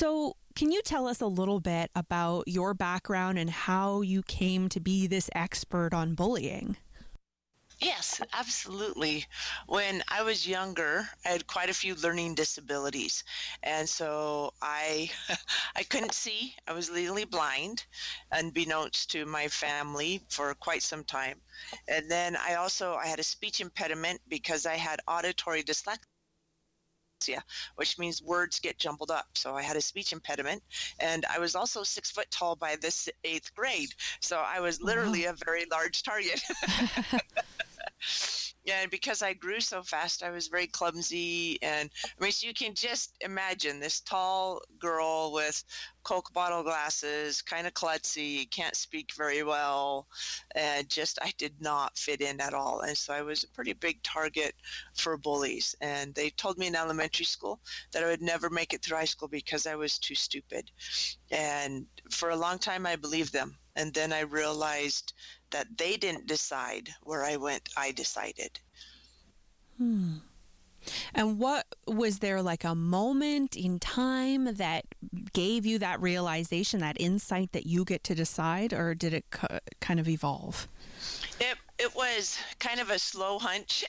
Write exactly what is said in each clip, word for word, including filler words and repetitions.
So can you tell us a little bit about your background and how you came to be this expert on bullying? Yes, absolutely. When I was younger, I had quite a few learning disabilities. And so I I couldn't see. I was legally blind, unbeknownst to my family for quite some time. And then I also I had a speech impediment because I had auditory dyslexia, which means words get jumbled up. So I had a speech impediment, and I was also six foot tall by this eighth grade. So I was literally Wow. a very large target. Yeah, and because I grew so fast, I was very clumsy. And I mean, so you can just imagine this tall girl with Coke bottle glasses, kind of klutzy, can't speak very well, and just I did not fit in at all. And so I was a pretty big target for bullies. And they told me in elementary school that I would never make it through high school because I was too stupid. And for a long time, I believed them. And then I realized that they didn't decide where I went, I decided. Hmm. And what was there like a moment in time that gave you that realization, that insight that you get to decide, or did it c- kind of evolve? It it was kind of a slow hunch.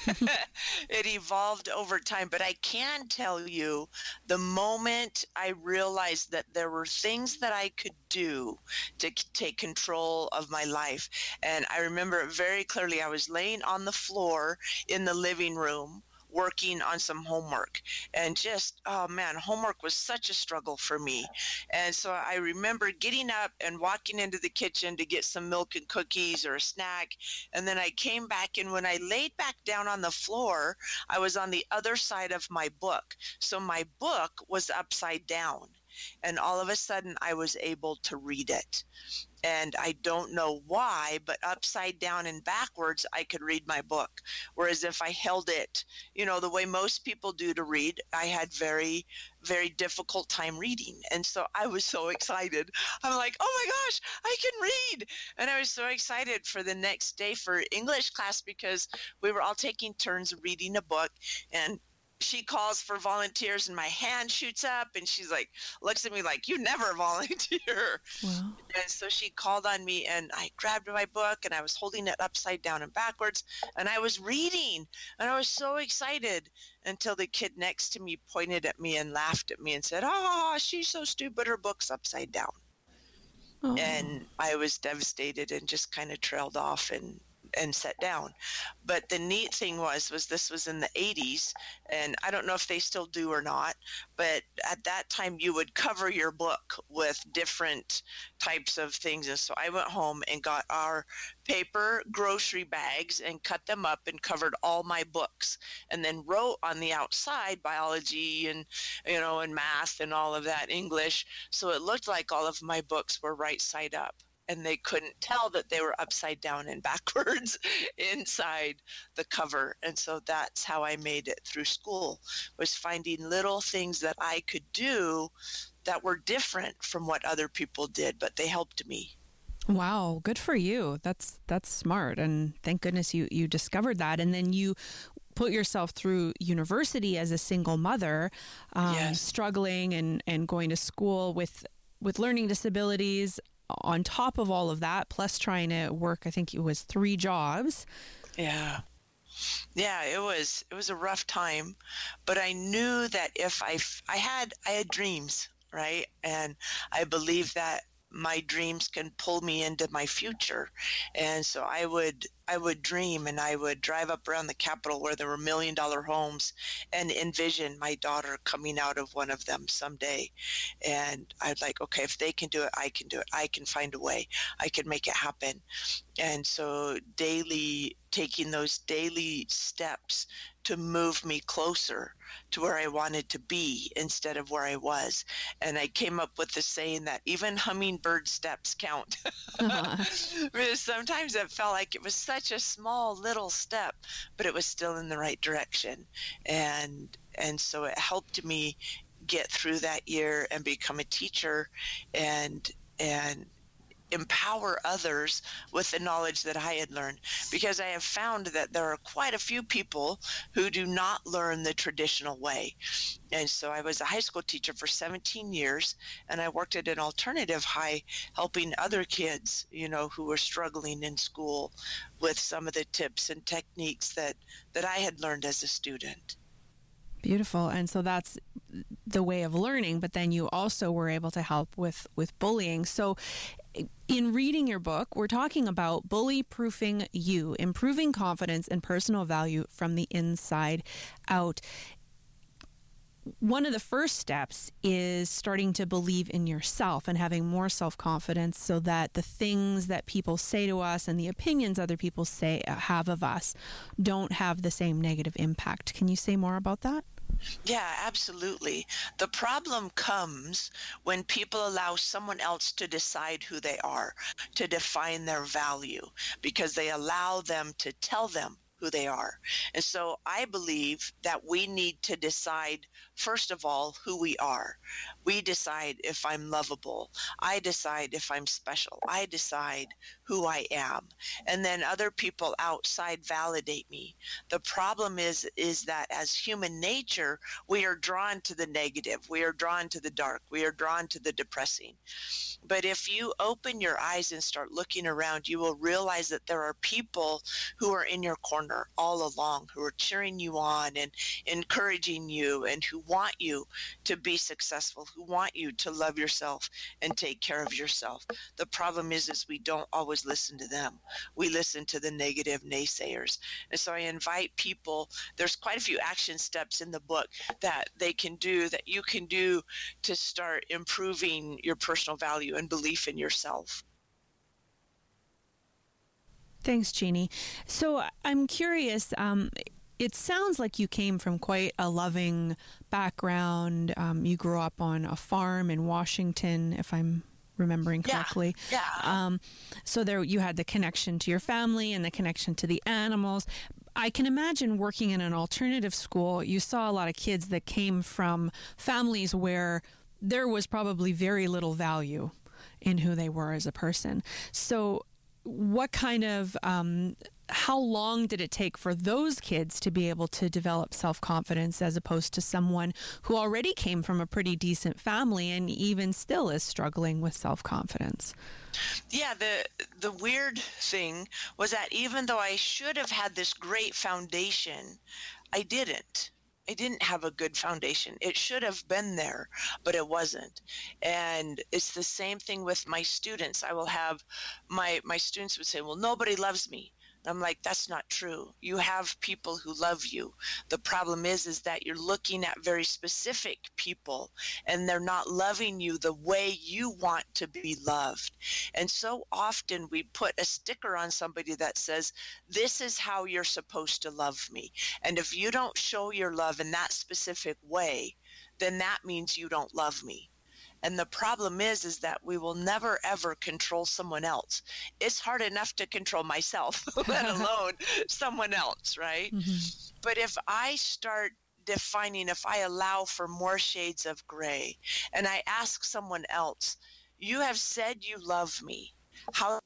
It evolved over time, but I can tell you the moment I realized that there were things that I could do to c- take control of my life. And I remember it very clearly. I was laying on the floor in the living room working on some homework, and just, oh man, homework was such a struggle for me. And so I remember getting up and walking into the kitchen to get some milk and cookies or a snack. And then I came back, and when I laid back down on the floor, I was on the other side of my book. So my book was upside down. And all of a sudden I was able to read it. And I don't know why, but upside down and backwards, I could read my book. Whereas if I held it, you know, the way most people do to read, I had very, very difficult time reading. And so I was so excited. I'm like, oh my gosh, I can read. And I was so excited for the next day for English class because we were all taking turns reading a book. And she calls for volunteers, and my hand shoots up, and she's like, looks at me like, you never volunteer. Wow. And so she called on me, and I grabbed my book, and I was holding it upside down and backwards, and I was reading, and I was so excited until the kid next to me pointed at me and laughed at me and said, oh, she's so stupid, her book's upside down. Oh. And I was devastated and just kind of trailed off and and sat down. But the neat thing was, was this was in the eighties, and I don't know if they still do or not, but at that time you would cover your book with different types of things. And so I went home and got our paper grocery bags and cut them up and covered all my books, and then wrote on the outside biology and, you know, and math and all of that, English. So it looked like all of my books were right side up, and they couldn't tell that they were upside down and backwards inside the cover. And so that's how I made it through school, was finding little things that I could do that were different from what other people did, but they helped me. Wow, good for you. That's that's smart, and thank goodness you you discovered that. And then you put yourself through university as a single mother, um, Yes. struggling and and going to school with with learning disabilities. On top of all of that, plus trying to work, I think it was three jobs. Yeah. Yeah, it was it was a rough time, but I knew that if I f- I had I had dreams, right? And I believe that my dreams can pull me into my future. And so I would I would dream, and I would drive up around the Capitol where there were million dollar homes and envision my daughter coming out of one of them someday. And I'd like, okay, if they can do it, I can do it. I can find a way. I can make it happen. And so daily, taking those daily steps to move me closer to where I wanted to be instead of where I was. And I came up with the saying that even hummingbird steps count. Because sometimes it felt like it was such a small little step, but it was still in the right direction. And and so it helped me get through that year and become a teacher and and empower others with the knowledge that I had learned, because I have found that there are quite a few people who do not learn the traditional way. And so I was a high school teacher for seventeen years, and I worked at an alternative high helping other kids, you know, who were struggling in school with some of the tips and techniques that, that I had learned as a student. Beautiful. And so that's the way of learning, but then you also were able to help with, with bullying. So in reading your book, we're talking about bully proofing you, improving confidence and personal value from the inside out. One of the first steps is starting to believe in yourself and having more self-confidence so that the things that people say to us and the opinions other people say have of us don't have the same negative impact. Can you say more about that? Yeah, absolutely. The problem comes when people allow someone else to decide who they are, to define their value, because they allow them to tell them who they are. And so I believe that we need to decide, first of all, who we are. We decide if I'm lovable. I decide if I'm special. I decide who I am. And then other people outside validate me. The problem is, is that as human nature, we are drawn to the negative. We are drawn to the dark. We are drawn to the depressing. But if you open your eyes and start looking around, you will realize that there are people who are in your corner all along, who are cheering you on and encouraging you, and who want you to be successful, who want you to love yourself and take care of yourself. The problem is, is we don't always listen to them. We listen to the negative naysayers. And so I invite people, there's quite a few action steps in the book that they can do, that you can do to start improving your personal value and belief in yourself. Thanks, Jeannie. So I'm curious, um, it sounds like you came from quite a loving background. Um, you grew up on a farm in Washington, if I'm remembering correctly. Yeah. yeah. Um, so there you had the connection to your family and the connection to the animals. I can imagine working in an alternative school, you saw a lot of kids that came from families where there was probably very little value in who they were as a person. So what kind of, um, how long did it take for those kids to be able to develop self-confidence as opposed to someone who already came from a pretty decent family and even still is struggling with self-confidence? Yeah, the the weird thing was that even though I should have had this great foundation, I didn't. I didn't have a good foundation. It should have been there, but it wasn't. And it's the same thing with my students. I will have my my students would say, well, nobody loves me. And I'm like, that's not true. You have people who love you. The problem is, is that you're looking at very specific people and they're not loving you the way you want to be loved. And so often we put a sticker on somebody that says, this is how you're supposed to love me. And if you don't show your love in that specific way, then that means you don't love me. And the problem is, is that we will never, ever control someone else. It's hard enough to control myself, let alone someone else, right? Mm-hmm. But if I start defining, if I allow for more shades of gray, and I ask someone else, you have said you love me. How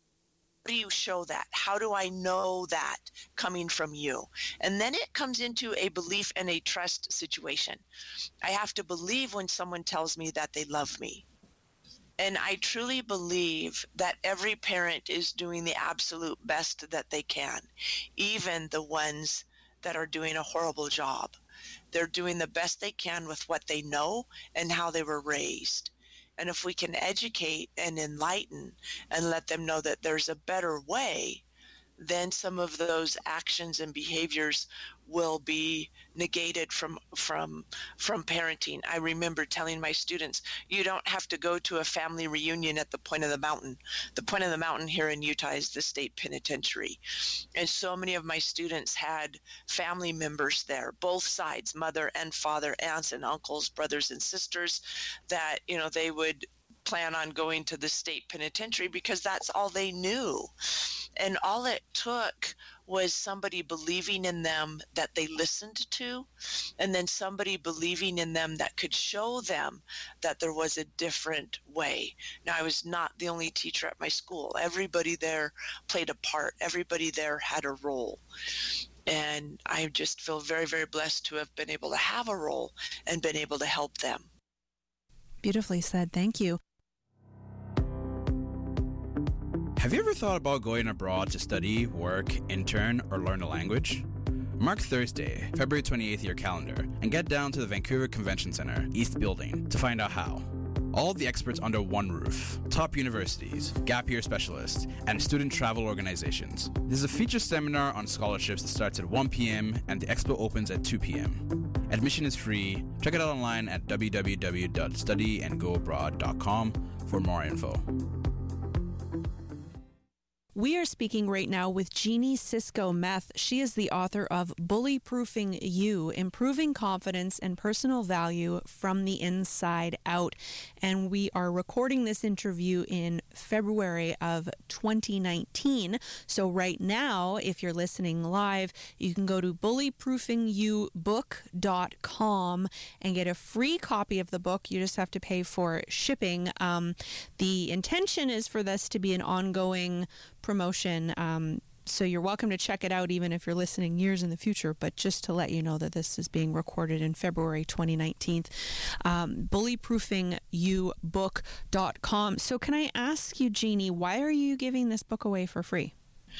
do you show that? How do I know that coming from you? And then it comes into a belief and a trust situation. I have to believe when someone tells me that they love me. And I truly believe that every parent is doing the absolute best that they can, even the ones that are doing a horrible job. They're doing the best they can with what they know and how they were raised. And if we can educate and enlighten and let them know that there's a better way, then some of those actions and behaviors will be negated from from from parenting. I remember telling my students, you don't have to go to a family reunion at the Point of the Mountain. The Point of the Mountain here in Utah is the state penitentiary. And so many of my students had family members there, both sides, mother and father, aunts and uncles, brothers and sisters, that, you know, they would plan on going to the state penitentiary because that's all they knew. And all it took was somebody believing in them that they listened to, and then somebody believing in them that could show them that there was a different way. Now, I was not the only teacher at my school. Everybody there played a part. Everybody there had a role. And I just feel very, very blessed to have been able to have a role and been able to help them. Beautifully said. Thank you. Have you ever thought about going abroad to study, work, intern, or learn a language? Mark Thursday, February twenty-eighth in your calendar and get down to the Vancouver Convention Centre, East Building, to find out how. All the experts under one roof, top universities, gap year specialists, and student travel organizations. There's a feature seminar on scholarships that starts at one p.m. and the expo opens at two p.m. Admission is free. Check it out online at w w w dot study and go abroad dot com for more info. We are speaking right now with Jeannie Cisco Meth. She is the author of Bully Proofing You, Improving Confidence and Personal Value from the Inside Out. And we are recording this interview in February of twenty nineteen. So right now, if you're listening live, you can go to bully proofing you book dot com and get a free copy of the book. You just have to pay for shipping. Um, the intention is for this to be an ongoing promotion, um, so you're welcome to check it out even if you're listening years in the future, but just to let you know that this is being recorded in February twenty nineteen. um, bully proofing you book dot com. So can I ask you, Jeannie, why are you giving this book away for free?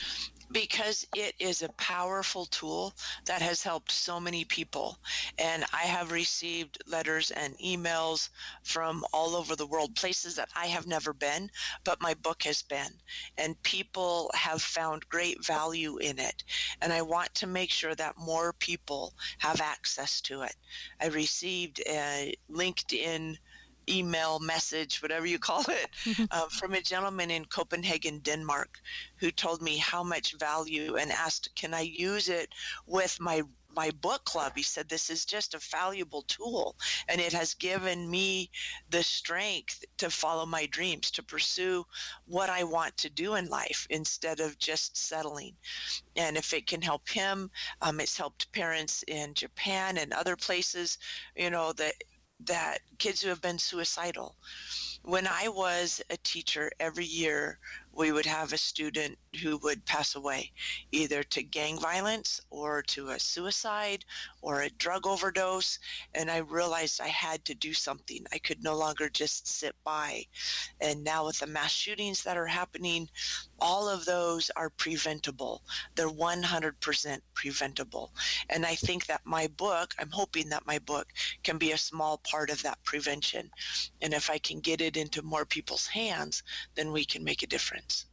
Because it is a powerful tool that has helped so many people. And I have received letters and emails from all over the world, places that I have never been, but my book has been. And people have found great value in it. And I want to make sure that more people have access to it. I received a LinkedIn email message, whatever you call it, uh, from a gentleman in Copenhagen, Denmark, who told me how much value and asked, can I use it with my my book club? He said, this is just a valuable tool, and it has given me the strength to follow my dreams, to pursue what I want to do in life instead of just settling. And if it can help him, um, it's helped parents in Japan and other places, you know, that that kids who have been suicidal. When I was a teacher, every year we would have a student who would pass away, either to gang violence or to a suicide or a drug overdose. And I realized I had to do something. I could no longer just sit by. And now with the mass shootings that are happening, all of those are preventable. They're one hundred percent preventable. And I think that my book, I'm hoping that my book can be a small part of that prevention. And if I can get it into more people's hands, then we can make a difference.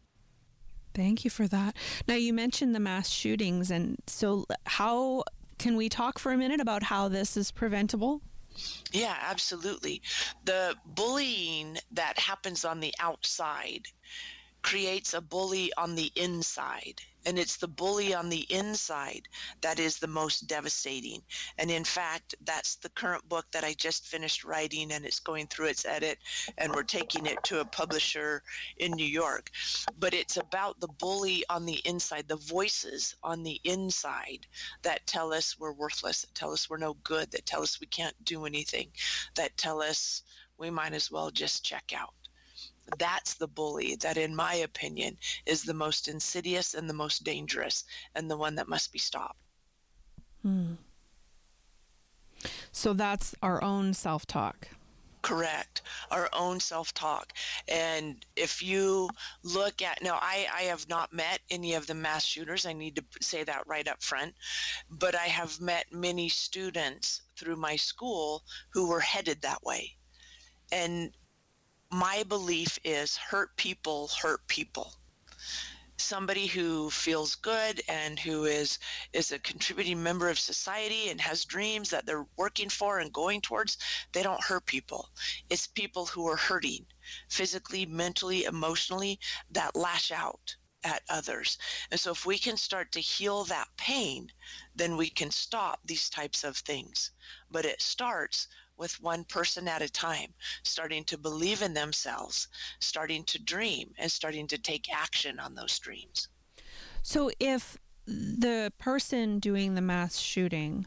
Thank you for that. Now, you mentioned the mass shootings, and so how can we talk for a minute about how this is preventable? Yeah, absolutely. The bullying that happens on the outside creates a bully on the inside. And it's the bully on the inside that is the most devastating. And in fact, that's the current book that I just finished writing, and it's going through its edit, and we're taking it to a publisher in New York. But it's about the bully on the inside, the voices on the inside that tell us we're worthless, that tell us we're no good, that tell us we can't do anything, that tell us we might as well just check out. That's the bully that, in my opinion, is the most insidious and the most dangerous, and the one that must be stopped. Hmm. So that's our own self-talk. Correct. Our own self-talk. And if you look at, now I, I have not met any of the mass shooters. I need to say that right up front. But I have met many students through my school who were headed that way. And my belief is hurt people hurt people. Somebody who feels good and who is is a contributing member of society and has dreams that they're working for and going towards, they don't hurt people. It's people who are hurting physically, mentally, emotionally, that lash out at others. And so if we can start to heal that pain, then we can stop these types of things. But it starts with one person at a time, starting to believe in themselves, starting to dream, and starting to take action on those dreams. So if the person doing the mass shooting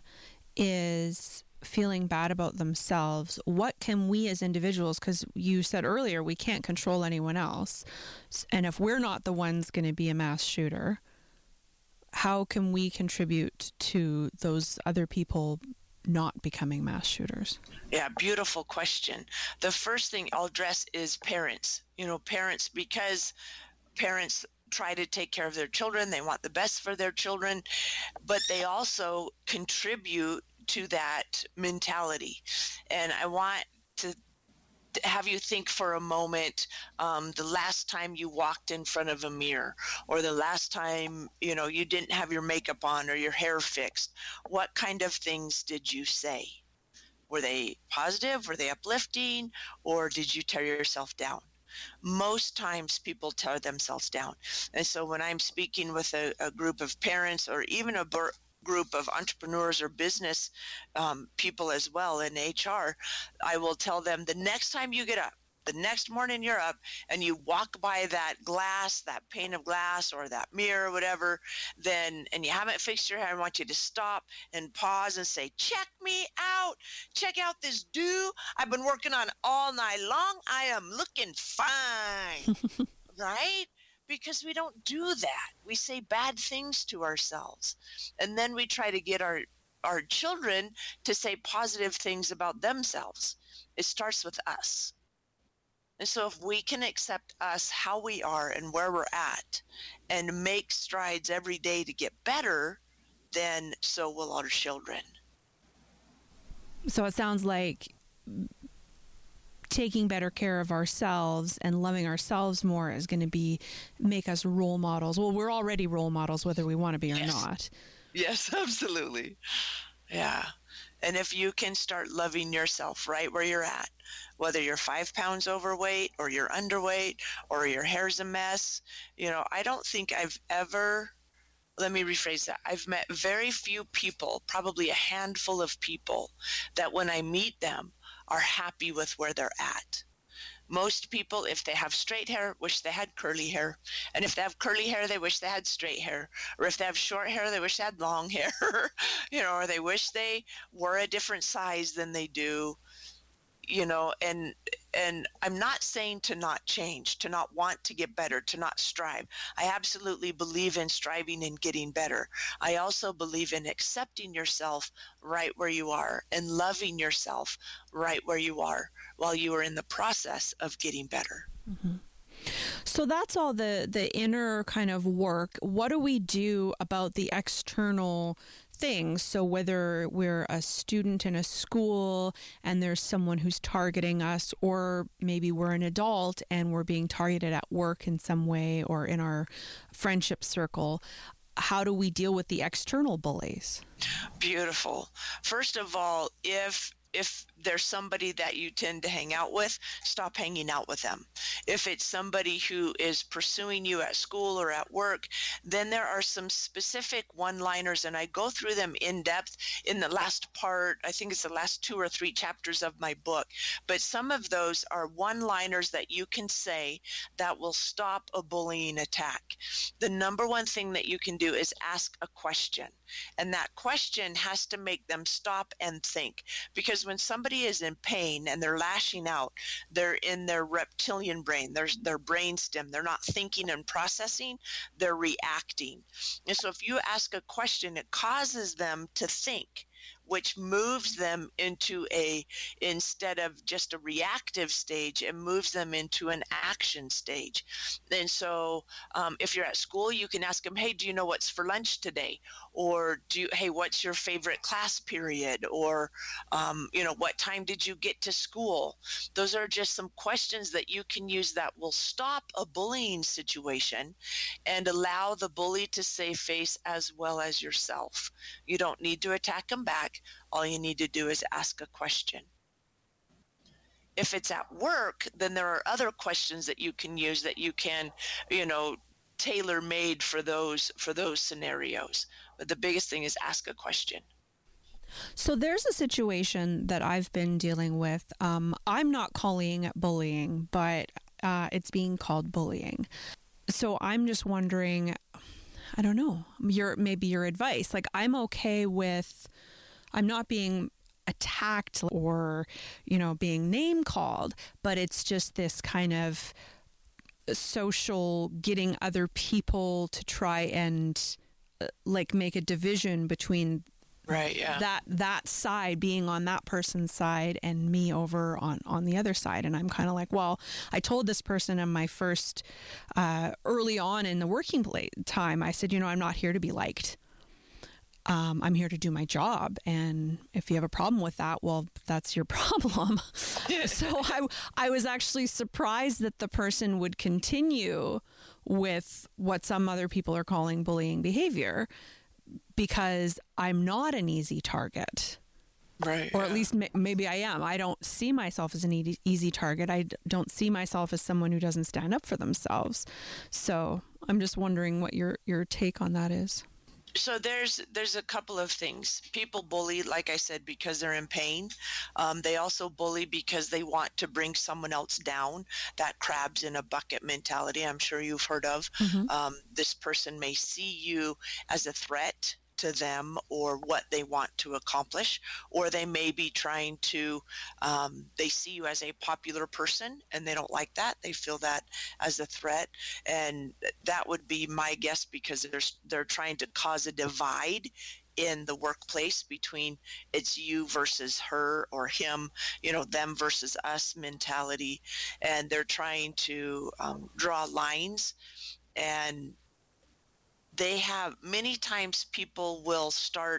is feeling bad about themselves, what can we as individuals, because you said earlier we can't control anyone else, and if we're not the ones going to be a mass shooter, how can we contribute to those other people not becoming mass shooters? Yeah, beautiful question. The first thing I'll address is parents. You know, parents, because parents try to take care of their children, they want the best for their children, but they also contribute to that mentality. And I want to have you think for a moment, um, the last time you walked in front of a mirror, or the last time, you know, you didn't have your makeup on or your hair fixed. What kind of things did you say? Were they positive? Were they uplifting? Or did you tear yourself down? Most times people tear themselves down. And so when I'm speaking with a, a group of parents, or even a bur- group of entrepreneurs or business um, people as well in H R, I will tell them, the next time you get up, the next morning you're up and you walk by that glass, that pane of glass or that mirror or whatever, then, and you haven't fixed your hair, I want you to stop and pause and say, check me out. Check out this do I've been working on all night long. I am looking fine. Right? Because we don't do that. We say bad things to ourselves. And then we try to get our, our children to say positive things about themselves. It starts with us. And so if we can accept us, how we are and where we're at, and make strides every day to get better, then so will our children. So it sounds like taking better care of ourselves and loving ourselves more is going to be make us role models. Well, we're already role models, whether we want to be or yes. not. Yes, absolutely. Yeah. And if you can start loving yourself right where you're at, whether you're five pounds overweight or you're underweight or your hair's a mess, you know, I don't think I've ever, let me rephrase that. I've met very few people, probably a handful of people, that when I meet them, are happy with where they're at. Most people, if they have straight hair, wish they had curly hair. And if they have curly hair, they wish they had straight hair. Or if they have short hair, they wish they had long hair. You know, or they wish they were a different size than they do. You know, and and I'm not saying to not change, to not want to get better, to not strive. I absolutely believe in striving and getting better. I also believe in accepting yourself right where you are and loving yourself right where you are while you are in the process of getting better. Mm-hmm. So that's all the, the inner kind of work. What do we do about the external things? So whether we're a student in a school and there's someone who's targeting us, or maybe we're an adult and we're being targeted at work in some way or in our friendship circle, how do we deal with the external bullies? Beautiful. First of all, if if there's somebody that you tend to hang out with, stop hanging out with them. If it's somebody who is pursuing you at school or at work, then there are some specific one-liners, and I go through them in depth in the last part. I think it's the last two or three chapters of my book. But some of those are one-liners that you can say that will stop a bullying attack. The number one thing that you can do is ask a question. And that question has to make them stop and think. Because when somebody is in pain and they're lashing out, they're in their reptilian brain, their, their brain stem. They're not thinking and processing, they're reacting. And so if you ask a question, it causes them to think, which moves them into a, instead of just a reactive stage, it moves them into an action stage. And so um, if you're at school, you can ask them, hey, do you know what's for lunch today? Or do you, hey, what's your favorite class period? Or, um, you know, what time did you get to school? Those are just some questions that you can use that will stop a bullying situation and allow the bully to save face as well as yourself. You don't need to attack them back. All you need to do is ask a question. If it's at work, then there are other questions that you can use that you can, you know, tailor-made for those for those scenarios. But the biggest thing is ask a question. So there's a situation that I've been dealing with. Um, I'm not calling it bullying, but uh, it's being called bullying. So I'm just wondering, I don't know, your maybe your advice. Like, I'm okay with, I'm not being attacked or, you know, being name called, but it's just this kind of social getting other people to try and uh, like make a division between right, yeah. that that side being on that person's side and me over on on the other side. And I'm kind of like, well, I told this person in my first uh early on in the working play time, I said, you know, I'm not here to be liked. Um, I'm here to do my job. And if you have a problem with that, well, that's your problem. So I, I was actually surprised that the person would continue with what some other people are calling bullying behavior, because I'm not an easy target. Right. Or yeah. at least ma- maybe I am. I don't see myself as an e- easy target. I d- don't see myself as someone who doesn't stand up for themselves. So I'm just wondering what your, your take on that is. So there's there's a couple of things. People bully, like I said, because they're in pain. Um, they also bully because they want to bring someone else down. That crabs in a bucket mentality, I'm sure you've heard of. Mm-hmm. Um, this person may see you as a threat to them or what they want to accomplish, or they may be trying to, um, they see you as a popular person and they don't like that. They feel that as a threat. And that would be my guess, because they're, they're trying to cause a divide in the workplace between it's you versus her or him, you know, them versus us mentality. And they're trying to um, draw lines. And they have many times people will start,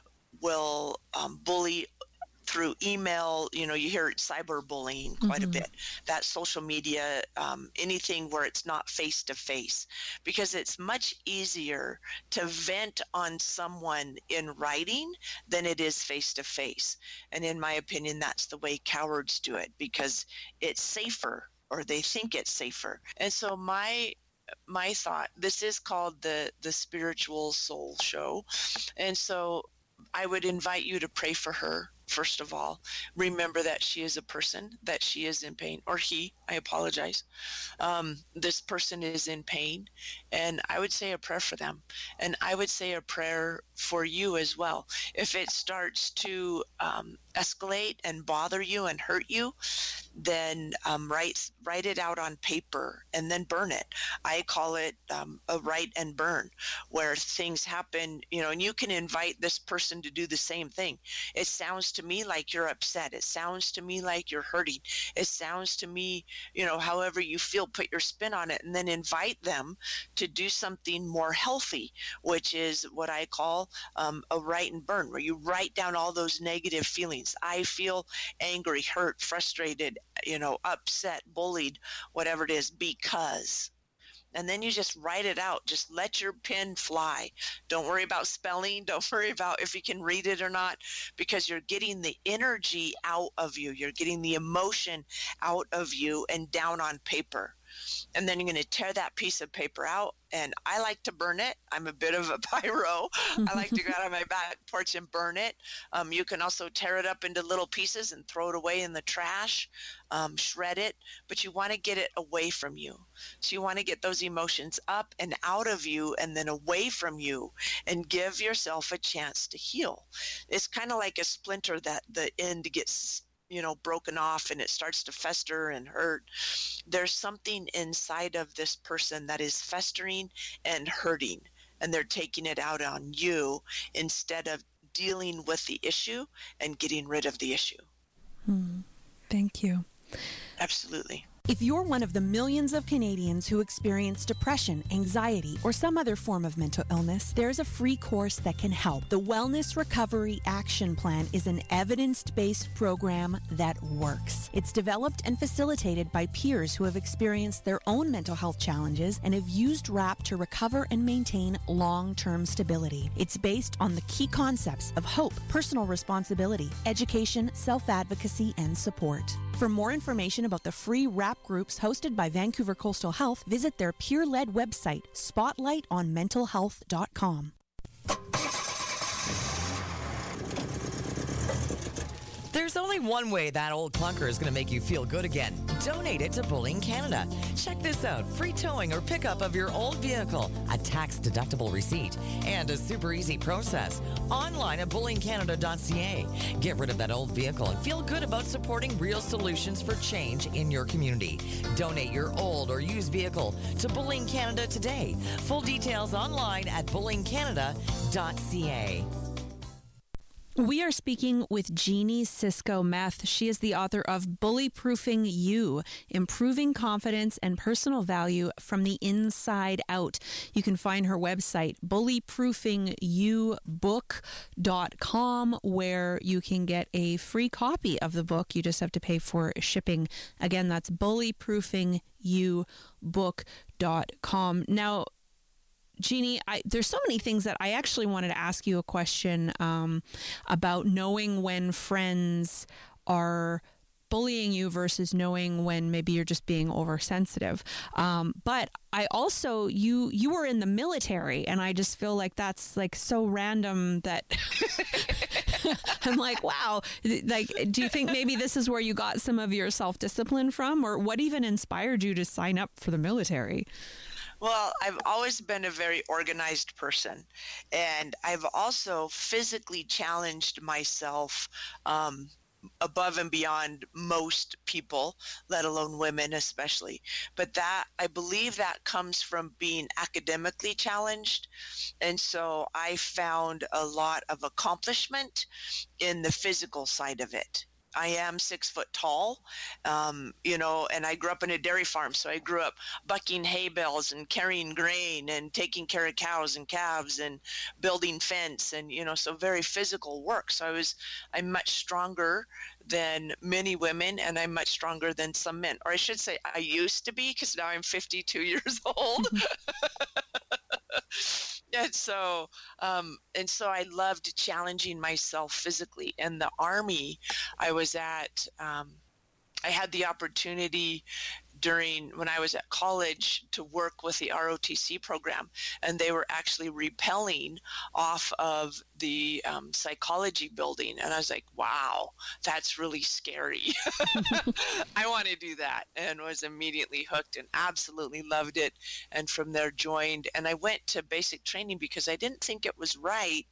will um, bully through email. You know, you hear cyberbullying quite mm-hmm. a bit. That social media, um, anything where it's not face to face, because it's much easier to vent on someone in writing than it is face to face. And in my opinion, that's the way cowards do it, because it's safer, or they think it's safer. And so my my thought, this is called the the Spiritual Soul Show, and so I would invite you to pray for her. First of all, remember that she is a person, that she is in pain, or he, I apologize. Um, this person is in pain, and I would say a prayer for them. And I would say a prayer for you as well. If it starts to um, escalate and bother you and hurt you, then um, write write it out on paper and then burn it. I call it um, a write and burn, where things happen, you know, and you can invite this person to do the same thing. It sounds to me like you're upset. It sounds to me like you're hurting. It sounds to me, you know, however you feel, put your spin on it, and then invite them to do something more healthy, which is what I call um, a write and burn, where you write down all those negative feelings. I feel angry, hurt, frustrated, you know, upset, bullied, whatever it is, because. And then you just write it out. Just let your pen fly. Don't worry about spelling. Don't worry about if you can read it or not, because you're getting the energy out of you. You're getting the emotion out of you and down on paper. And then you're going to tear that piece of paper out. And I like to burn it. I'm a bit of a pyro. I like to go out on my back porch and burn it. Um, you can also tear it up into little pieces and throw it away in the trash, um, shred it. But you want to get it away from you. So you want to get those emotions up and out of you and then away from you, and give yourself a chance to heal. It's kind of like a splinter that the end gets, you know, broken off and it starts to fester and hurt. There's something inside of this person that is festering and hurting, and they're taking it out on you instead of dealing with the issue and getting rid of the issue. Hmm. Thank you. Absolutely. If you're one of the millions of Canadians who experience depression, anxiety, or some other form of mental illness, there's a free course that can help. The Wellness Recovery Action Plan is an evidence-based program that works. It's developed and facilitated by peers who have experienced their own mental health challenges and have used R A P to recover and maintain long-term stability. It's based on the key concepts of hope, personal responsibility, education, self-advocacy, and support. For more information about the free R A P groups hosted by Vancouver Coastal Health, visit their peer-led website, spotlight on mental health dot com. There's only one way that old clunker is going to make you feel good again. Donate it to Bullying Canada. Check this out. Free towing or pickup of your old vehicle, a tax-deductible receipt, and a super easy process. Online at bullying canada dot c a. Get rid of that old vehicle and feel good about supporting real solutions for change in your community. Donate your old or used vehicle to Bullying Canada today. Full details online at bullying canada dot c a. We are speaking with Jeannie Cisco Meth. She is the author of Bully Proofing You, Improving Confidence and Personal Value from the Inside Out. You can find her website, bully proofing you book dot com, where you can get a free copy of the book. You just have to pay for shipping. Again, that's bully proofing you book dot com. Now, Jeannie, I, there's so many things that I actually wanted to ask you a question um, about knowing when friends are bullying you versus knowing when maybe you're just being oversensitive. Um, but I also, you you were in the military, and I just feel like that's like so random that I'm like, wow. Like, do you think maybe this is where you got some of your self-discipline from, or what even inspired you to sign up for the military? Well, I've always been a very organized person, and I've also physically challenged myself um, above and beyond most people, let alone women especially. But that, I believe that comes from being academically challenged. And so I found a lot of accomplishment in the physical side of it. I am six foot tall, um, you know, and I grew up in a dairy farm. So I grew up bucking hay bales and carrying grain and taking care of cows and calves and building fence and, you know, so very physical work. So I was, I'm much stronger than many women, and I'm much stronger than some men. Or I should say I used to be, because now I'm fifty-two years old. And so, um, and so I loved challenging myself physically. In the Army, I was at, um, I had the opportunity during, when I was at college, to work with the R O T C program, and they were actually rappelling off of the um, psychology building. And I was like, wow, that's really scary. I want to do that, and was immediately hooked and absolutely loved it. And from there joined, and I went to basic training because I didn't think it was right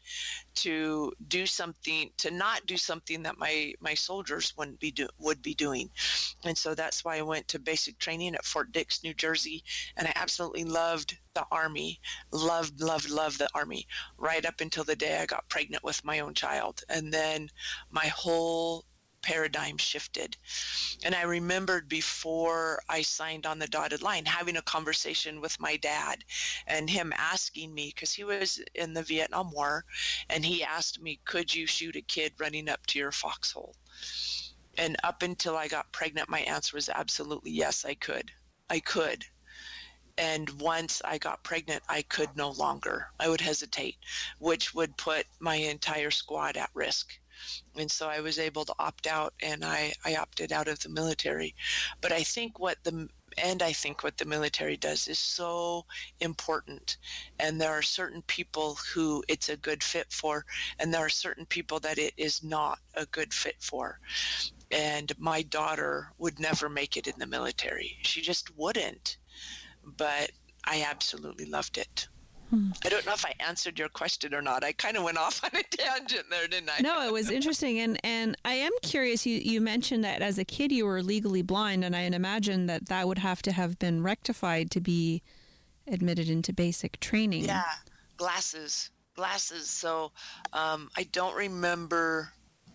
to do something, to not do something that my, my soldiers wouldn't be do, would be doing. And so that's why I went to basic training at Fort Dix, New Jersey. And I absolutely loved the Army, loved, loved, loved the Army, right up until the day I got pregnant with my own child. And then my whole paradigm shifted. And I remembered before I signed on the dotted line, having a conversation with my dad and him asking me, because he was in the Vietnam War, and he asked me, could you shoot a kid running up to your foxhole? And up until I got pregnant, my answer was absolutely yes, I could. I could. And once I got pregnant, I could no longer. I would hesitate, which would put my entire squad at risk. And so I was able to opt out, and I, I opted out of the military. But I think what the and I think what the military does is so important. And there are certain people who it's a good fit for, and there are certain people that it is not a good fit for. And my daughter would never make it in the military. She just wouldn't. But I absolutely loved it. Hmm. I don't know if I answered your question or not. I kind of went off on a tangent there, didn't I? No, it was interesting. And, and I am curious, you, you mentioned that as a kid you were legally blind, and I imagine that that would have to have been rectified to be admitted into basic training. Yeah, glasses, glasses. So um, I don't remember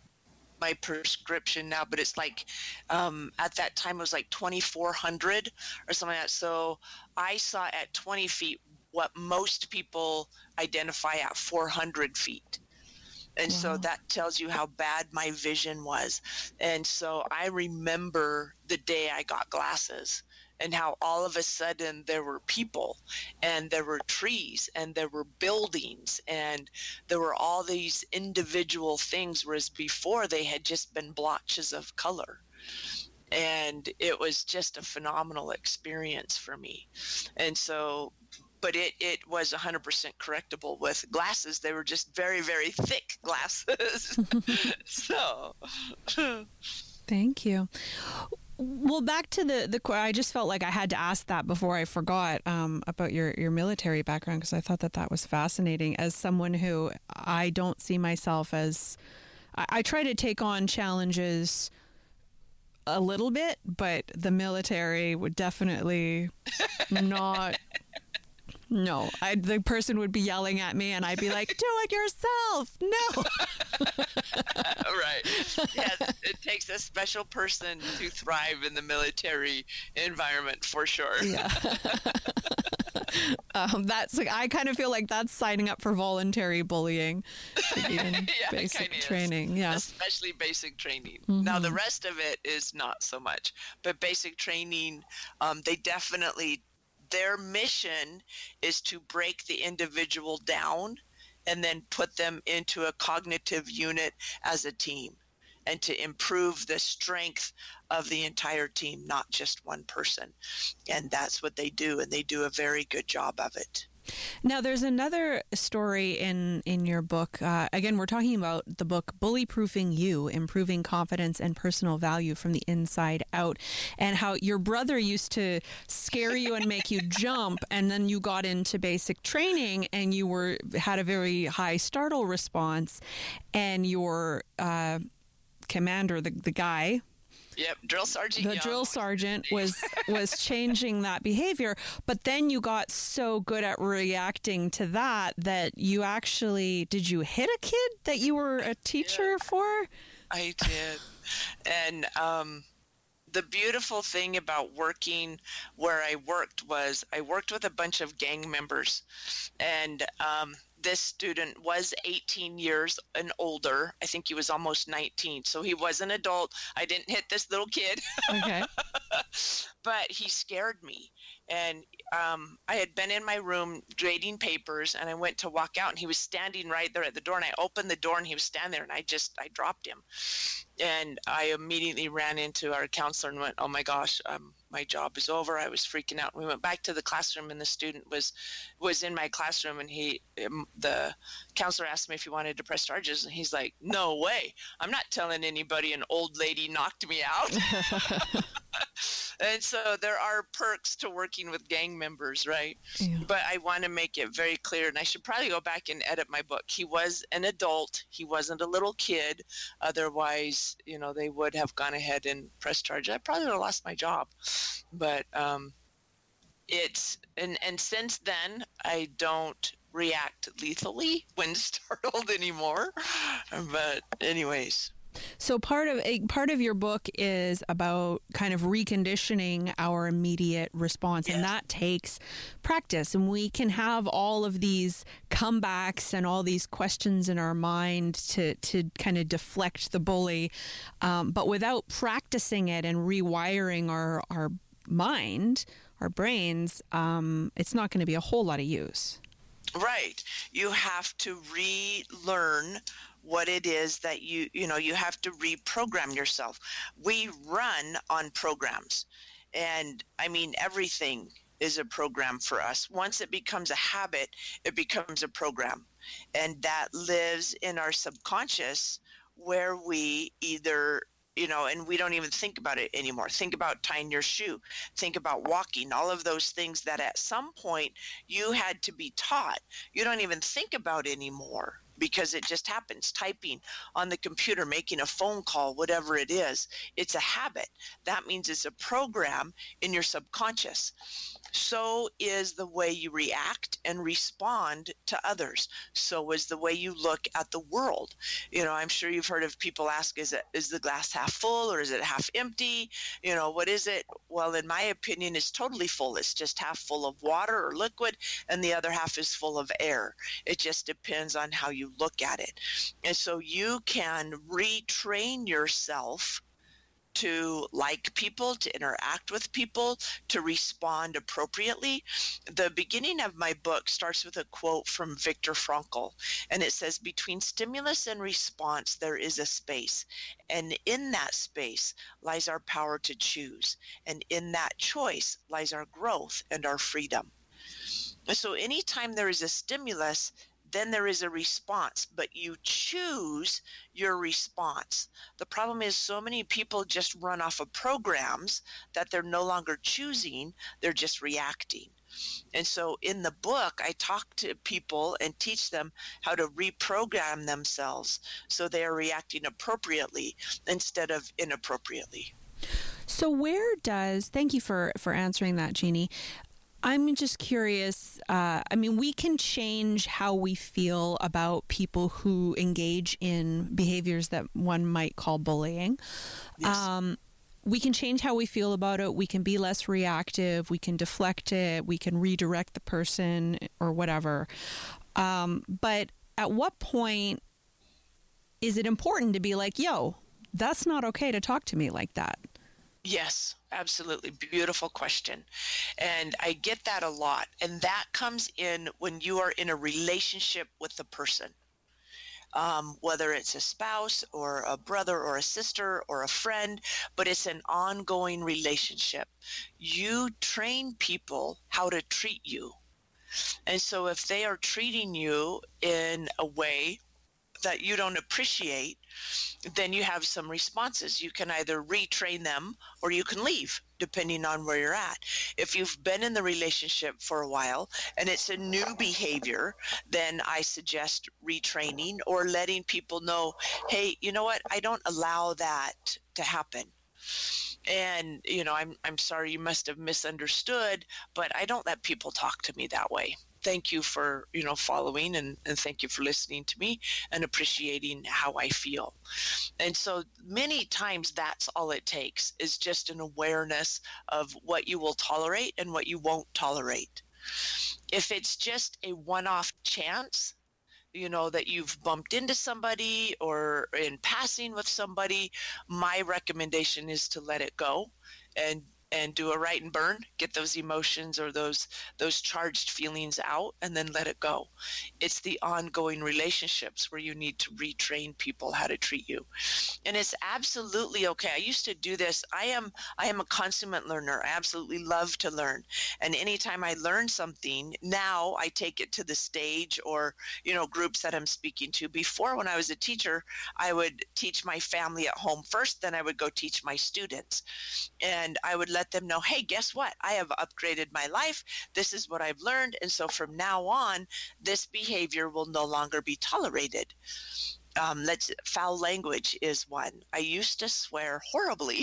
my prescription now, but it's like um, at that time it was like twenty-four hundred or something like that. So I saw at twenty feet what most people identify at four hundred feet. And wow. So that tells you how bad my vision was. And so I remember the day I got glasses, and how all of a sudden there were people, and there were trees, and there were buildings, and there were all these individual things, whereas before they had just been blotches of color. And it was just a phenomenal experience for me. And so but it, it was one hundred percent correctable with glasses. They were just very, very thick glasses. So. Thank you. Well, back to the, the, I just felt like I had to ask that before I forgot um, about your, your military background, because I thought that that was fascinating. As someone who, I don't see myself as, I, I try to take on challenges a little bit, but the military would definitely not. No, I, the person would be yelling at me and I'd be like, do it yourself. No. Right. Yes, it takes a special person to thrive in the military environment for sure. Yeah. um, that's like, I kind of feel like that's signing up for voluntary bullying. Yeah, basic it training. Is. Yeah. Especially basic training. Mm-hmm. Now, the rest of it is not so much, but basic training, um, they definitely, their mission is to break the individual down and then put them into a cognitive unit as a team, and to improve the strength of the entire team, not just one person. And that's what they do, and they do a very good job of it. Now, there's another story in, in your book. Uh, again, we're talking about the book Bullyproofing You, Improving Confidence and Personal Value from the Inside Out, and how your brother used to scare you and make you jump, and then you got into basic training and you were had a very high startle response, and your uh, commander, the, the guy... Yep, drill sergeant. The Young drill was sergeant was was changing that behavior, but then you got so good at reacting to that that you actually did you hit a kid that you were a teacher yeah, for? I did, and um, the beautiful thing about working where I worked was I worked with a bunch of gang members, and um, this student was eighteen years and older. I think he was almost nineteen. So he was an adult. I didn't hit this little kid. Okay. But he scared me. And um, I had been in my room grading papers, and I went to walk out, and he was standing right there at the door. And I opened the door, and he was standing there, and I just, I dropped him. And I immediately ran into our counselor and went, oh my gosh, um, my job is over. I was freaking out. We went back to the classroom, and the student was was in my classroom, and he, um, the counselor asked me if he wanted to press charges, and he's like, no way. I'm not telling anybody an old lady knocked me out. And so there are perks to working with gang members, right? Yeah. But I want to make it very clear, and I should probably go back and edit my book. He was an adult. He wasn't a little kid. Otherwise, you know, they would have gone ahead and pressed charges. I probably would have lost my job. But um, it's, and, and since then, I don't react lethally when startled anymore. But anyways. So part of a part of your book is about kind of reconditioning our immediate response, yes. And that takes practice. And we can have all of these comebacks and all these questions in our mind to to kind of deflect the bully, um, but without practicing it and rewiring our our mind, our brains, um, it's not going to be a whole lot of use. Right. You have to relearn what it is that you, you know, you have to reprogram yourself. We run on programs. And I mean, everything is a program for us. Once it becomes a habit, it becomes a program. And that lives in our subconscious, where we either, you know, and we don't even think about it anymore. Think about tying your shoe. Think about walking, all of those things that at some point you had to be taught. You don't even think about anymore, because it just happens. Typing on the computer, making a phone call, whatever it is, it's a habit. That means it's a program in your subconscious. So is the way you react and respond to others. So is the way you look at the world. You know, I'm sure you've heard of people ask, is it, is the glass half full or is it half empty? You know, what is it? Well, in my opinion, it's totally full. It's just half full of water or liquid, and the other half is full of air. It just depends on how you look at it. And so you can retrain yourself to like people, to interact with people, to respond appropriately. The beginning of my book starts with a quote from Viktor Frankl, and it says, between stimulus and response, there is a space. And in that space lies our power to choose. And in that choice lies our growth and our freedom. And so anytime there is a stimulus, then there is a response, but you choose your response. The problem is so many people just run off of programs that they're no longer choosing, they're just reacting. And so in the book, I talk to people and teach them how to reprogram themselves so they are reacting appropriately instead of inappropriately. So where does, thank you for, for answering that, Jeannie. I'm just curious. Uh, I mean, we can change how we feel about people who engage in behaviors that one might call bullying. Yes. Um, we can change how we feel about it. We can be less reactive. We can deflect it. We can redirect the person or whatever. Um, but at what point is it important to be like, yo, that's not okay to talk to me like that? Yes, absolutely. Beautiful question. And I get that a lot. And that comes in when you are in a relationship with the person, um, whether it's a spouse or a brother or a sister or a friend, but it's an ongoing relationship. You train people how to treat you. And so if they are treating you in a way that you don't appreciate, then you have some responses. You can either retrain them or you can leave, depending on where you're at. If you've been in the relationship for a while and it's a new behavior, then I suggest retraining or letting people know, hey, you know what? I don't allow that to happen. And, you know, I'm I'm sorry, you must have misunderstood, but I don't let people talk to me that way. Thank you for, you know, following and, and thank you for listening to me and appreciating how I feel. And so many times that's all it takes is just an awareness of what you will tolerate and what you won't tolerate. If it's just a one-off chance, you know, that you've bumped into somebody or in passing with somebody, my recommendation is to let it go and and do a right and burn, get those emotions or those those charged feelings out and then let it go. It's the ongoing relationships where you need to retrain people how to treat you. And it's absolutely okay. I used to do this. I am I am a consummate learner. I absolutely love to learn. And anytime I learn something, now I take it to the stage or, you know, groups that I'm speaking to. Before, when I was a teacher, I would teach my family at home first, then I would go teach my students. And I would let them know, hey, guess what? I have upgraded my life. This is what I've learned. And so from now on, this behavior will no longer be tolerated. Um, let's foul language is one. I used to swear horribly.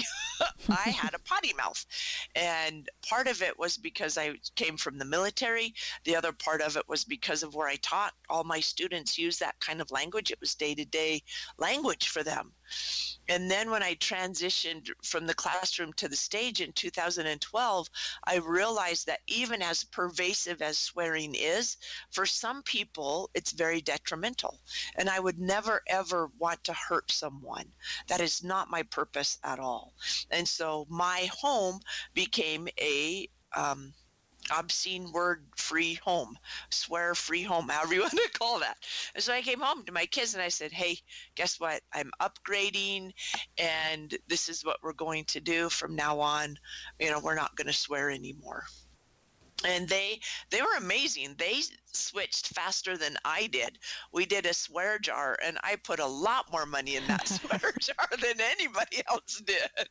I had a potty mouth. And part of it was because I came from the military. The other part of it was because of where I taught. All my students use that kind of language. It was day-to-day language for them. And then when I transitioned from the classroom to the stage in two thousand twelve, I realized that even as pervasive as swearing is, for some people, it's very detrimental. And I would never, ever want to hurt someone. That is not my purpose at all. And so my home became a um, obscene word free home, swear free home, however you want to call that. And so I came home to my kids and I said, hey, guess what? I'm upgrading and this is what we're going to do from now on. You know, we're not going to swear anymore. And they they were amazing. They switched faster than I did. We did a swear jar and I put a lot more money in that swear jar than anybody else did.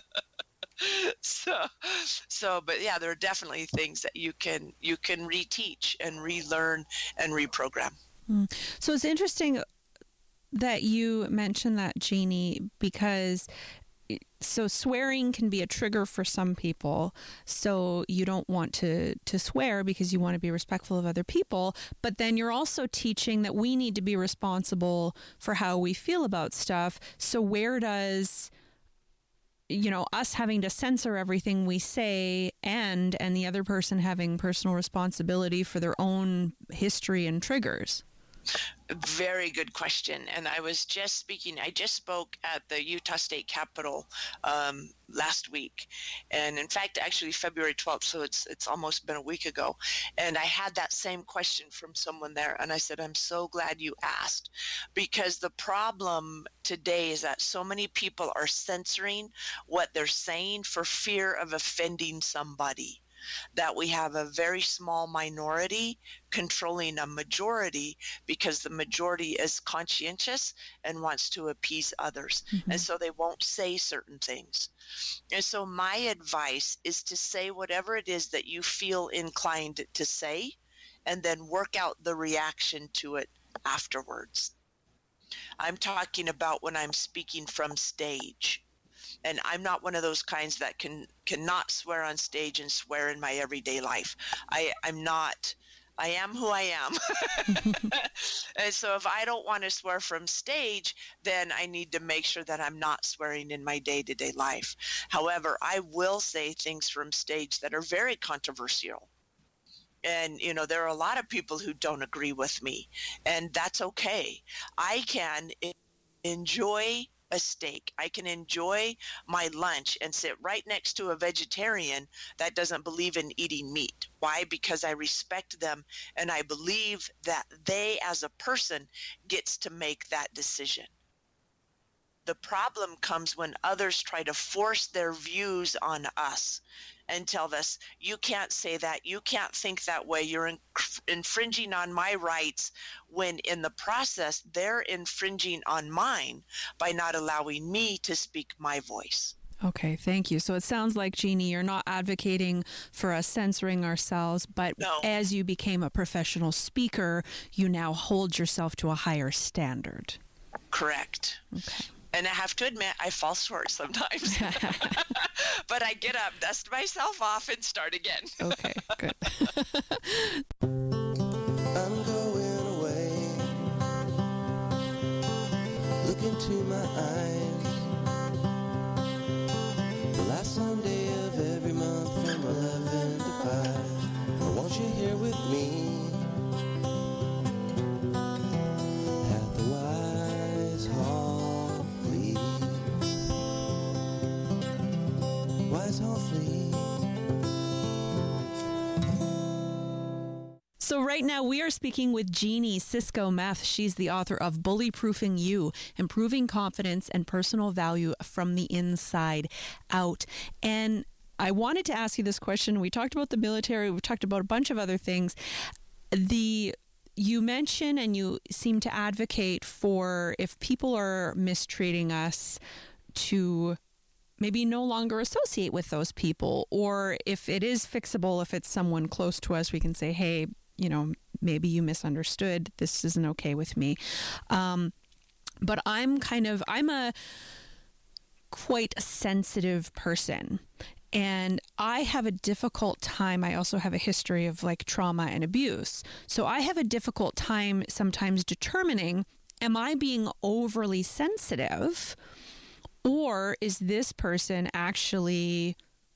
So, so, but yeah, there are definitely things that you can, you can reteach and relearn and reprogram. Mm. So it's interesting that you mentioned that, Jeannie, because so swearing can be a trigger for some people. So you don't want to, to swear because you want to be respectful of other people. But then you're also teaching that we need to be responsible for how we feel about stuff. So where does, you know, us having to censor everything we say and and the other person having personal responsibility for their own history and triggers? Very good question. And I was just speaking, I just spoke at the Utah State Capitol um, last week. And in fact, actually February twelfth, so it's it's almost been a week ago. And I had that same question from someone there. And I said, I'm so glad you asked, because the problem today is that so many people are censoring what they're saying for fear of offending somebody. that we have a very small minority controlling a majority because the majority is conscientious and wants to appease others. Mm-hmm. And so they won't say certain things. And so my advice is to say whatever it is that you feel inclined to say, and then work out the reaction to it afterwards. I'm talking about when I'm speaking from stage. And I'm not one of those kinds that can cannot swear on stage and swear in my everyday life. I, I'm not, I am who I am. And so if I don't want to swear from stage, then I need to make sure that I'm not swearing in my day-to-day life. However, I will say things from stage that are very controversial. And, you know, there are a lot of people who don't agree with me, and that's okay. I can enjoy a steak. I can enjoy my lunch and sit right next to a vegetarian that doesn't believe in eating meat. Why? Because I respect them and I believe that they as a person gets to make that decision. The problem comes when others try to force their views on us and tell us, you can't say that, you can't think that way, you're in, infringing on my rights, when in the process they're infringing on mine by not allowing me to speak my voice. Okay, thank you. So it sounds like, Jeannie, you're not advocating for us censoring ourselves, but no. As you became a professional speaker, you now hold yourself to a higher standard. Correct. Okay. And I have to admit, I fall short sometimes. But I get up, dust myself off, and start again. Okay, good. I'm going away. Look into my eyes. The last Sunday of every month from eleven to five. I want you here with me. At the Wise Hall Fleet. Wise Hall Fleet. So right now we are speaking with Jeannie Cisco-Meth. She's the author of Bully Proofing You, Improving Confidence and Personal Value from the Inside Out. And I wanted to ask you this question. We talked about the military. We talked about a bunch of other things. The You mention and you seem to advocate for, if people are mistreating us, to maybe no longer associate with those people. Or if it is fixable, if it's someone close to us, we can say, hey, you know, maybe you misunderstood. This isn't okay with me. Um, but I'm kind of, I'm a quite a sensitive person. And I have a difficult time. I also have a history of like trauma and abuse. So I have a difficult time sometimes determining, am I being overly sensitive, or is this person actually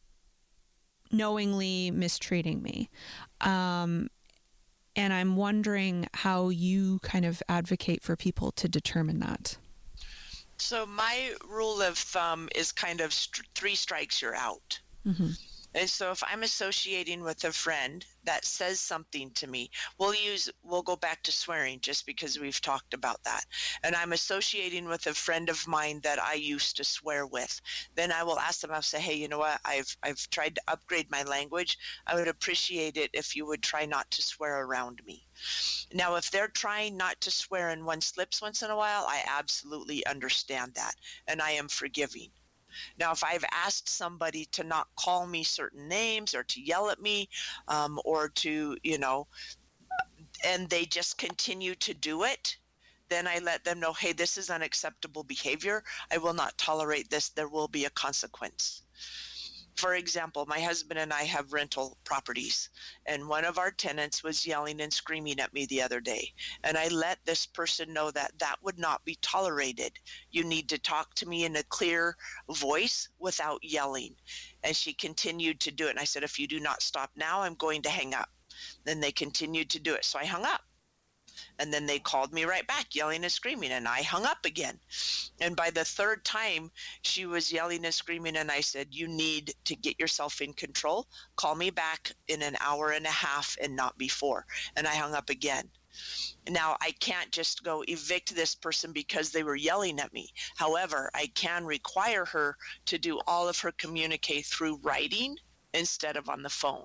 knowingly mistreating me? Um, and I'm wondering how you kind of advocate for people to determine that. So my rule of thumb is kind of st- three strikes, you're out. Mm-hmm. And so if I'm associating with a friend that says something to me, we'll use, we'll go back to swearing just because we've talked about that. And I'm associating with a friend of mine that I used to swear with. Then I will ask them, I'll say, hey, you know what? I've, I've tried to upgrade my language. I would appreciate it if you would try not to swear around me. Now, if they're trying not to swear and one slips once in a while, I absolutely understand that. And I am forgiving. Now, if I've asked somebody to not call me certain names or to yell at me um, or to, you know, and they just continue to do it, then I let them know, hey, this is unacceptable behavior. I will not tolerate this. There will be a consequence. For example, my husband and I have rental properties, and one of our tenants was yelling and screaming at me the other day. And I let this person know that that would not be tolerated. You need to talk to me in a clear voice without yelling. And she continued to do it. And I said, if you do not stop now, I'm going to hang up. Then they continued to do it. So I hung up. And then they called me right back, yelling and screaming, and I hung up again. And by the third time, she was yelling and screaming, and I said, you need to get yourself in control. Call me back in an hour and a half and not before. And I hung up again. Now, I can't just go evict this person because they were yelling at me. However, I can require her to do all of her communique through writing instead of on the phone.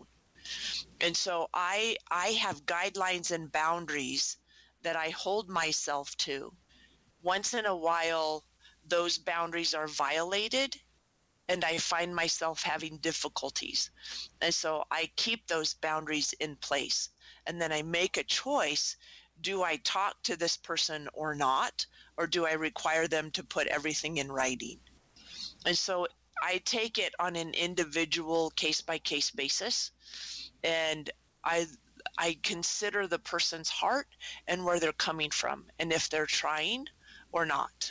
And so I I have guidelines and boundaries that I hold myself to. Once in a while, those boundaries are violated, and I find myself having difficulties. And so I keep those boundaries in place. And then I make a choice. Do I talk to this person or not? Or do I require them to put everything in writing? And so I take it on an individual case-by-case basis. And I I consider the person's heart and where they're coming from, and if they're trying or not.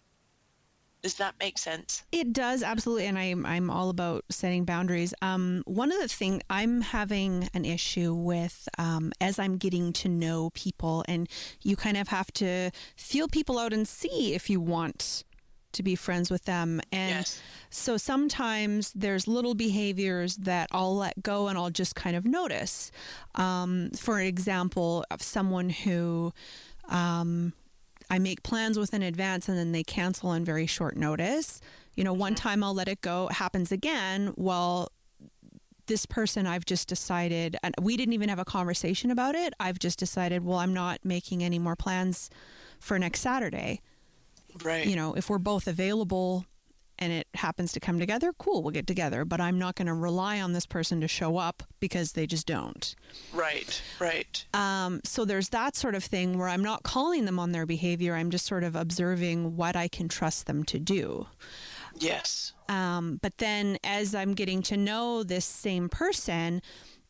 Does that make sense? It does, absolutely. And I'm I'm all about setting boundaries. Um, one of the things I'm having an issue with um, as I'm getting to know people, and you kind of have to feel people out and see if you want to be friends with them. And Yes. so sometimes there's little behaviors that I'll let go and I'll just kind of notice. Um, for example, of someone who um, I make plans with in advance and then they cancel on very short notice. You know, one time I'll let it go. It happens again. Well, this person, I've just decided, and we didn't even have a conversation about it. I've just decided, well, I'm not making any more plans for next Saturday. Right. You know, if we're both available and it happens to come together, cool, we'll get together. But I'm not going to rely on this person to show up because they just don't. Right. Right. Um, so there's that sort of thing where I'm not calling them on their behavior. I'm just sort of observing what I can trust them to do. Yes. Um, but then as I'm getting to know this same person,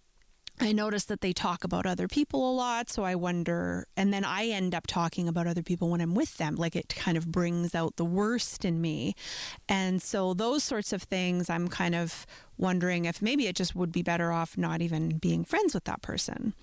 I notice that they talk about other people a lot. So I wonder, and then I end up talking about other people when I'm with them. Like it kind of brings out the worst in me. And so those sorts of things, I'm kind of wondering if maybe it just would be better off not even being friends with that person.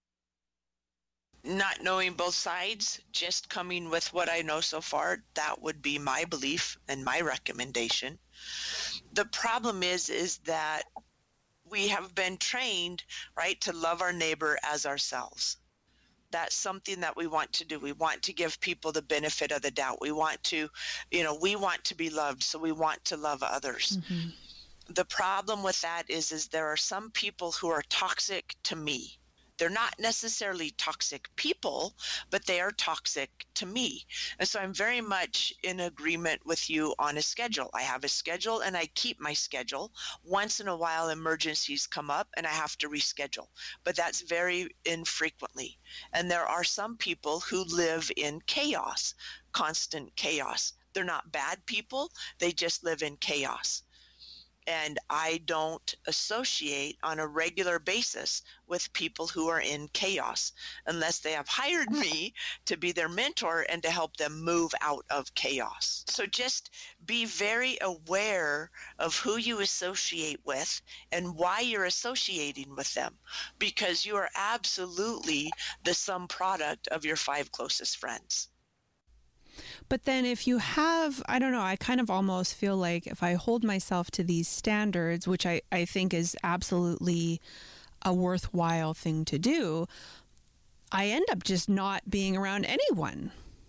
Not knowing both sides, just coming with what I know so far, that would be my belief and my recommendation. The problem is, is that we have been trained, right, to love our neighbor as ourselves. That's something that we want to do. We want to give people the benefit of the doubt. We want to, you know, we want to be loved, so we want to love others. Mm-hmm. The problem with that is, is there are some people who are toxic to me. They're not necessarily toxic people, but they are toxic to me. And so I'm very much in agreement with you on a schedule. I have a schedule and I keep my schedule. Once in a while, emergencies come up and I have to reschedule, but that's very infrequently. And there are some people who live in chaos, constant chaos. They're not bad people. They just live in chaos. And I don't associate on a regular basis with people who are in chaos unless they have hired me to be their mentor and to help them move out of chaos. So just be very aware of who you associate with and why you're associating with them, because you are absolutely the sum product of your five closest friends. But then if you have, I don't know, I kind of almost feel like if I hold myself to these standards, which I, I think is absolutely a worthwhile thing to do, I end up just not being around anyone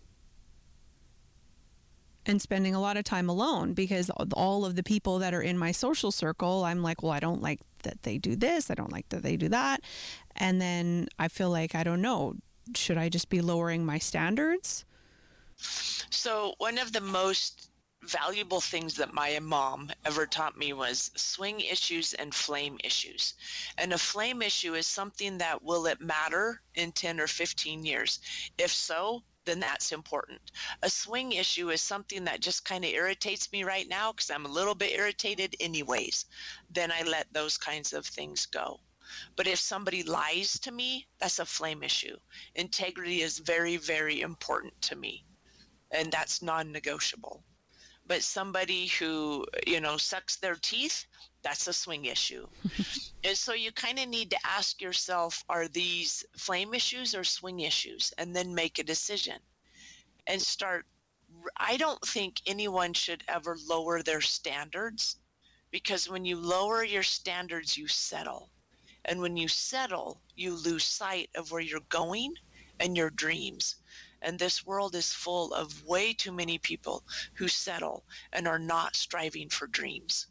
and spending a lot of time alone, because all of the people that are in my social circle, I'm like, well, I don't like that they do this. I don't like that they do that. And then I feel like, I don't know, should I just be lowering my standards? So one of the most valuable things that my mom ever taught me was swing issues and flame issues. And a flame issue is something that, will it matter in ten or fifteen years? If so, then that's important. A swing issue is something that just kind of irritates me right now because I'm a little bit irritated anyways. Then I let those kinds of things go. But if somebody lies to me, that's a flame issue. Integrity is very, very important to me. And that's non-negotiable. But somebody who, you know, sucks their teeth, that's a swing issue. And so you kind of need to ask yourself, are these flame issues or swing issues? And then make a decision and start. I don't think anyone should ever lower their standards, because when you lower your standards, you settle. And when you settle, you lose sight of where you're going and your dreams. And this world is full of way too many people who settle and are not striving for dreams.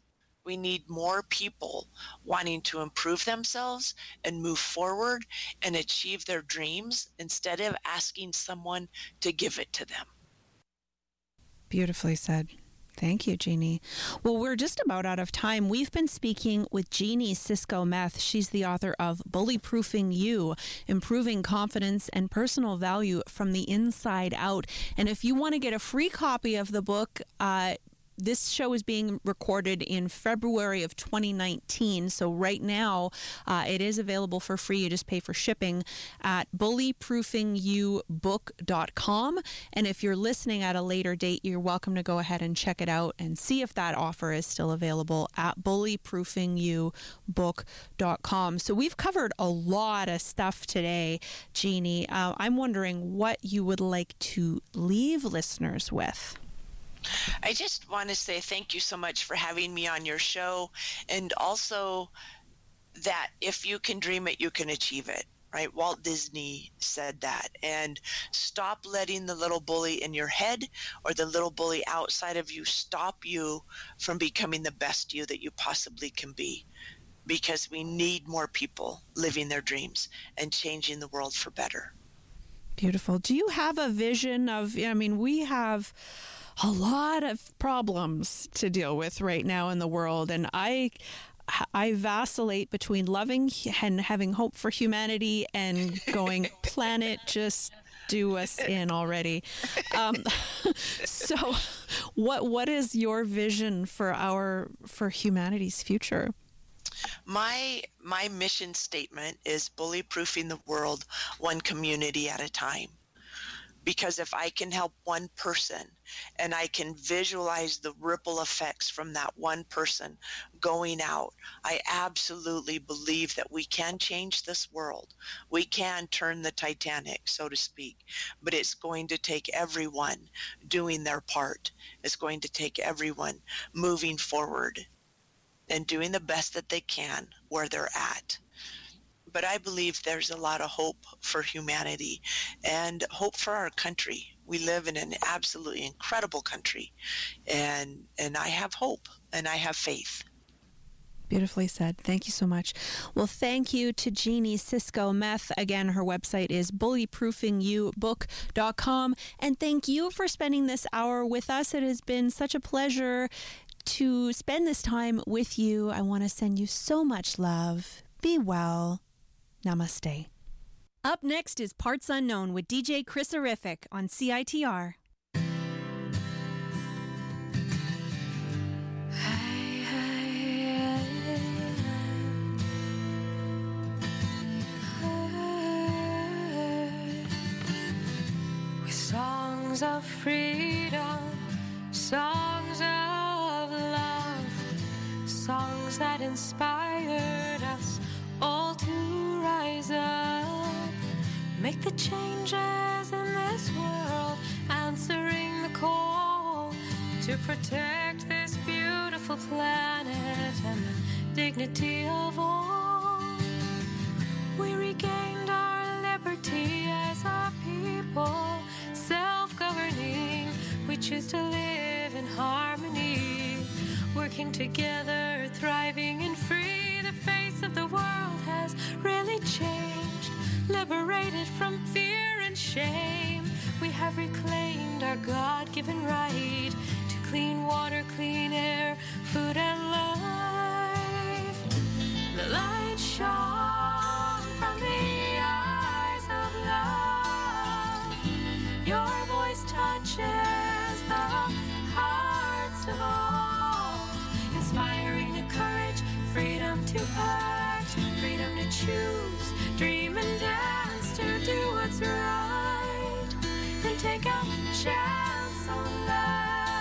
We need more people wanting to improve themselves and move forward and achieve their dreams instead of asking someone to give it to them. Beautifully said. Thank you, Jeannie. Well, we're just about out of time. We've been speaking with Jeannie Cisco-Meth. She's the author of Bullyproofing You, Improving Confidence and Personal Value from the Inside Out. And if you want to get a free copy of the book, uh, this show is being recorded in February of twenty nineteen. So right now, uh, it is available for free. You just pay for shipping at bullyproofing you book dot com. And if you're listening at a later date, you're welcome to go ahead and check it out and see if that offer is still available at bullyproofing you book dot com. So we've covered a lot of stuff today, Jeannie. Uh, I'm wondering what you would like to leave listeners with. I just want to say thank you so much for having me on your show, and also that if you can dream it, you can achieve it, right? Walt Disney said that. And stop letting the little bully in your head or the little bully outside of you stop you from becoming the best you that you possibly can be, because we need more people living their dreams and changing the world for better. Beautiful. Do you have a vision of, I mean, we have a lot of problems to deal with right now in the world, and I I vacillate between loving and having hope for humanity and going, planet, just do us in already. Um, so what what is your vision for our for humanity's future? My my mission statement is bully-proofing the world one community at a time. Because if I can help one person and I can visualize the ripple effects from that one person going out, I absolutely believe that we can change this world. We can turn the Titanic, so to speak, but it's going to take everyone doing their part. It's going to take everyone moving forward and doing the best that they can where they're at. But I believe there's a lot of hope for humanity and hope for our country. We live in an absolutely incredible country, and and I have hope and I have faith. Beautifully said. Thank you so much. Well, thank you to Jeannie Cisco-Meth. Again, her website is bullyproofing you book dot com. And thank you for spending this hour with us. It has been such a pleasure to spend this time with you. I want to send you so much love. Be well. Namaste. Up next is Parts Unknown with D J Chris Horrific on C I T R. With songs of freedom, songs of love, songs that inspired us all to rise up, make the changes in this world, answering the call to protect this beautiful planet and the dignity of all. We regained our liberty as a people, self-governing. We choose to live in harmony, working together, thriving and free. The face of the world has really changed, liberated from fear and shame. We have reclaimed our God-given right to clean water, clean air, food and life. The light shone from the eyes of love. Your voice touches the hearts of all, inspiring the courage, freedom to act, freedom to choose, dream and dance to do what's right, and take a chance on life.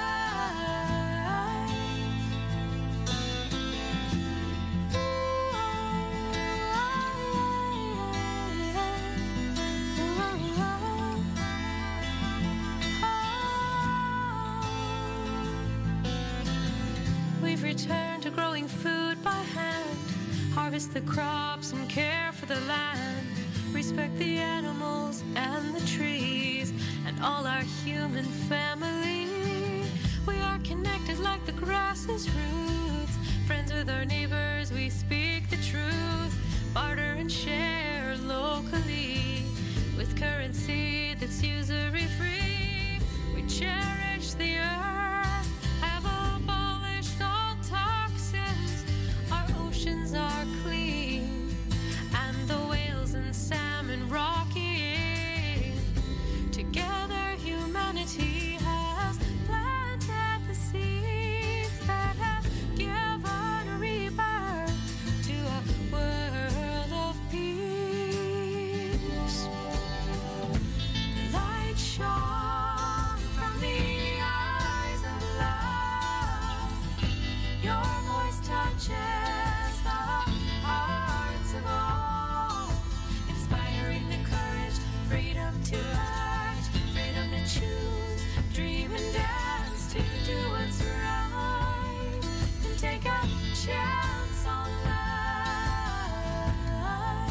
We've returned to growing food by hand, harvest the crops and care for the land, respect the animals and the trees and all our human family. We are connected like the grass's roots, friends with our neighbors, we speak the truth, barter and share locally with currency that's usury free. We cherish the earth, have abolished all toxins. Our oceans are clean, and the whales and salmon rocking. Together, humanity has planted the seeds that have given rebirth to a world of peace. The light shone from the eyes of love. Your voice touches the hearts of all, inspiring the courage, freedom to act, freedom to choose, dream and dance to do what's right, and take a chance on life.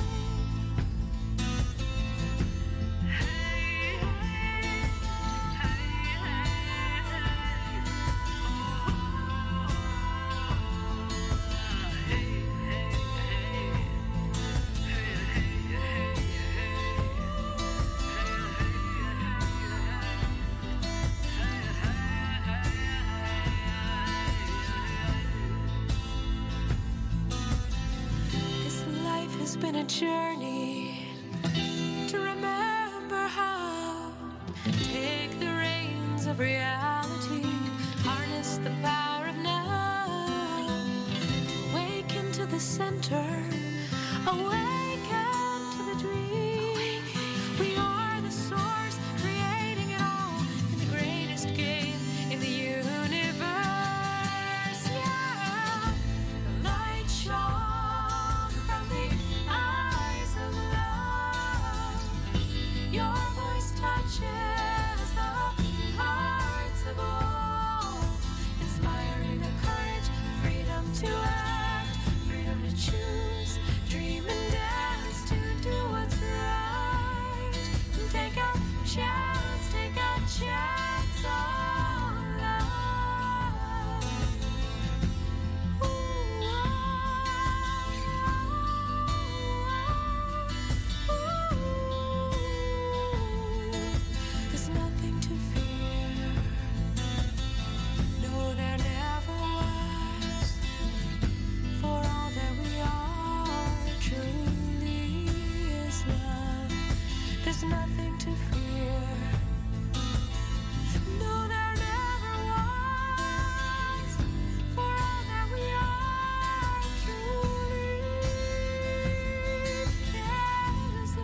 Hey, hey, hey, This life has been a journey to remember how. Take the reins of reality, harness the power of now. Awaken to the center, awaken to the dream. We are the source, creating it all in the greatest game in the universe. Yeah, the light shone from the eyes of love. Your voice touches the hearts of all, inspiring the courage, freedom to act, freedom to choose, dream and dance to do what's right, and take a chance, take a chance on life. Ooh, oh, oh, ooh. There's nothing to fear. No, there never was. For all that we are truly is love. There's nothing to fear. No, there never was. For all that we are truly is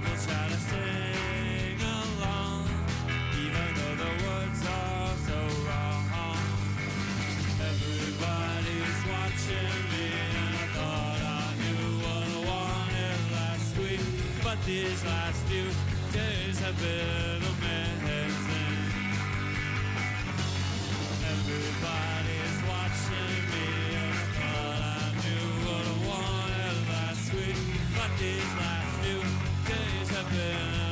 so these last few days have been amazing. Everybody's watching me, and I thought I knew what I wanted last week, but these last few days have been